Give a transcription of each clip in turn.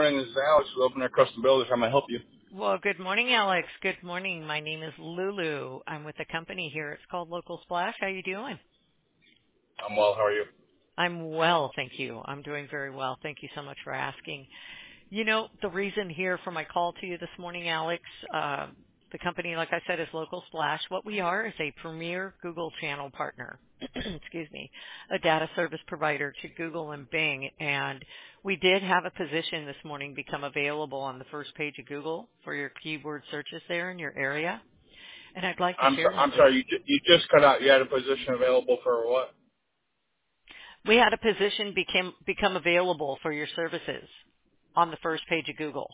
morning. This is Alex with Open Air Custom Builders. How may I help you? Well, good morning, Alex. Good morning. My name is Lulu. I'm with a company here. It's called Local Splash. How you doing? I'm well. How are you? I'm well, thank you. I'm doing very well. Thank you so much for asking. You know, the reason here for my call to you this morning, Alex, the company, like I said, is Local Splash. What we are is a premier Google channel partner, excuse me, a data service provider to Google and Bing. And we did have a position this morning become available on the first page of Google for your keyword searches there in your area. And I'd like to share that I'm with sorry. You just cut out. You had a position available for what? you. We had a position become available for your services on the first page of Google.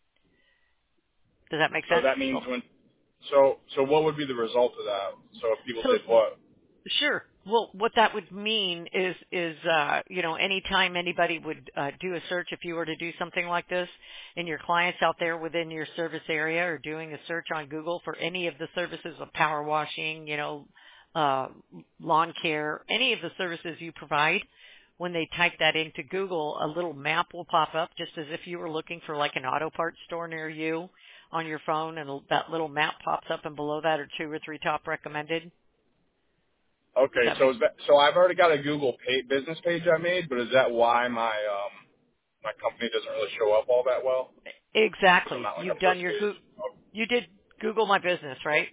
Does that make So sense? that means when. So what would be the result of that? So if people So did what? sure. Well, what that would mean is you know, anytime anybody would do a search, if you were to do something like this, and your clients out there within your service area are doing a search on Google for any of the services of power washing, you know, lawn care, any of the services you provide, when they type that into Google, a little map will pop up just as if you were looking for like an auto parts store near you on your phone, and that little map pops up, and below that are 2 or 3 top recommended. Does Okay. that make So I've already got a Google business page I made, but is that why my company doesn't really show up all that well? Because I'm Exactly. not like You've on done first your page. Oh, you did Google My Business, right?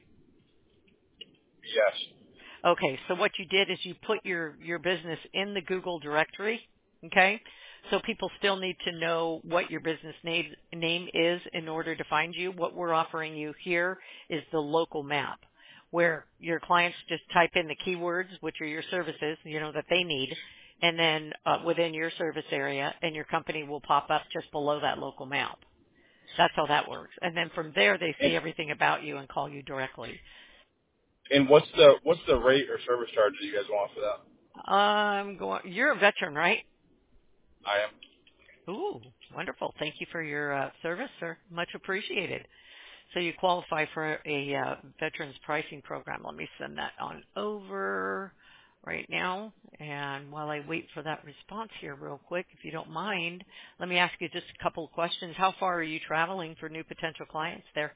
yes. Okay. So what you did is you put your business in the Google directory. Okay. So people still need to know what your business name is in order to find you. What we're offering you here is the local map, where your clients just type in the keywords, which are your services, you know, that they need, and then within your service area, and your company will pop up just below that local map. That's how that works. And then from there, they And see everything about you and call you directly. and what's the rate or service charge that you guys want for that? You're a veteran, right? I am. Ooh, wonderful. Thank you for your service, sir. Much appreciated. So you qualify for a veterans pricing program. Let me send that on over right now. And while I wait for that response here real quick, if you don't mind, let me ask you just a couple of questions. How far are you traveling for new potential clients there?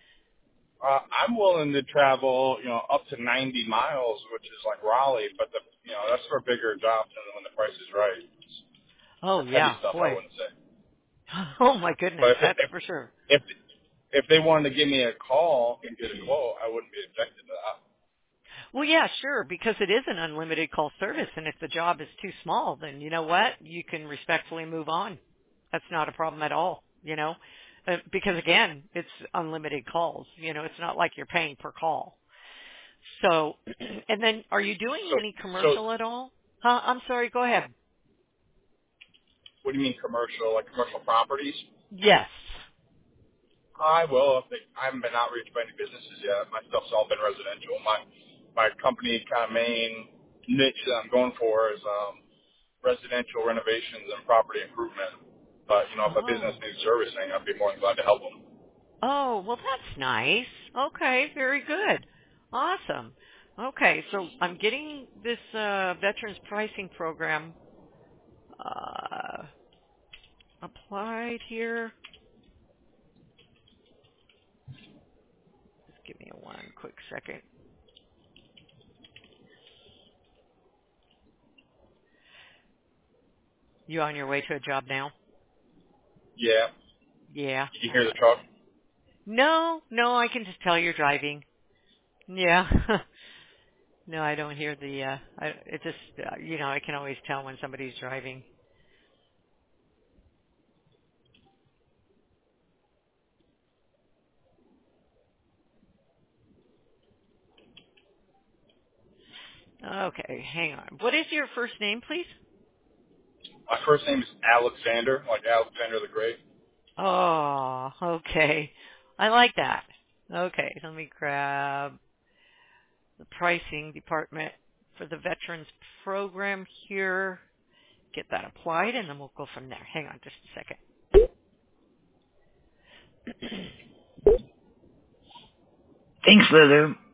I'm willing to travel, up to 90 miles, which is like Raleigh, but that's for bigger jobs and when the price is right. Oh, For heavy yeah, stuff, I boy. wouldn't say. Oh, my goodness, But that's for sure. if they wanted to give me a call and get a quote, I wouldn't be objected to that. Well, yeah, sure, because it is an unlimited call service, and if the job is too small, then you know what? You can respectfully move on. That's not a problem at all, you know, because again, it's unlimited calls. You know, it's not like you're paying per call. So, and then are you doing So, any so commercial at all? Huh? I'm sorry, go ahead. what do you mean commercial? Like commercial properties? Yes. I will. I haven't been outreached by any businesses yet. My stuff's all been residential. My company kind of main niche that I'm going for is residential renovations and property improvement. But if a business Oh. needs servicing, I'd be more than glad to help them. Oh, well, that's nice. Okay, very good. Awesome. Okay, so I'm getting this veterans pricing program applied here. Just give me one quick second. You on your way to a job now? Yeah. Yeah. Did you All hear the right. truck? No, I can just tell you're driving. Yeah. No, I don't hear the. It just, I can always tell when somebody's driving. Okay, hang on. What is your first name, please? My first name is Alexander, like Alexander the Great. Oh, okay. I like that. Okay, let me grab the pricing department for the veterans program here. Get that applied, and then we'll go from there. Hang on just a second. Thanks, Lulu.